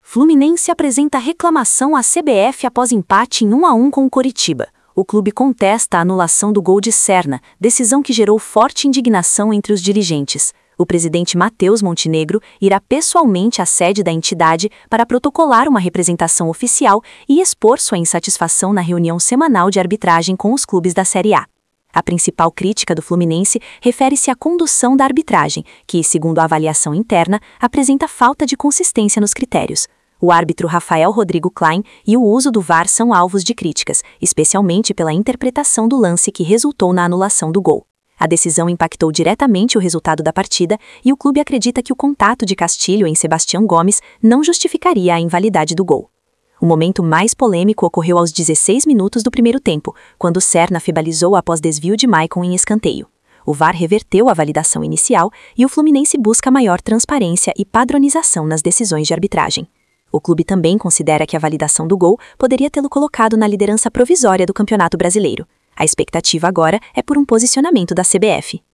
Fluminense apresenta reclamação à CBF após empate em 1-1 com o Coritiba. O clube contesta a anulação do gol de Serna, decisão que gerou forte indignação entre os dirigentes. O presidente Matheus Montenegro irá pessoalmente à sede da entidade para protocolar uma representação oficial e expor sua insatisfação na reunião semanal de arbitragem com os clubes da Série A. A principal crítica do Fluminense refere-se à condução da arbitragem, que, segundo a avaliação interna, apresenta falta de consistência nos critérios. O árbitro Rafael Rodrigo Klein e o uso do VAR são alvos de críticas, especialmente pela interpretação do lance que resultou na anulação do gol. A decisão impactou diretamente o resultado da partida e o clube acredita que o contato de Castilho em Sebastião Gomes não justificaria a invalidade do gol. O momento mais polêmico ocorreu aos 16 minutos do primeiro tempo, quando Serna febalizou após desvio de Maicon em escanteio. O VAR reverteu a validação inicial e o Fluminense busca maior transparência e padronização nas decisões de arbitragem. O clube também considera que a validação do gol poderia tê-lo colocado na liderança provisória do Campeonato Brasileiro. A expectativa agora é por um posicionamento da CBF.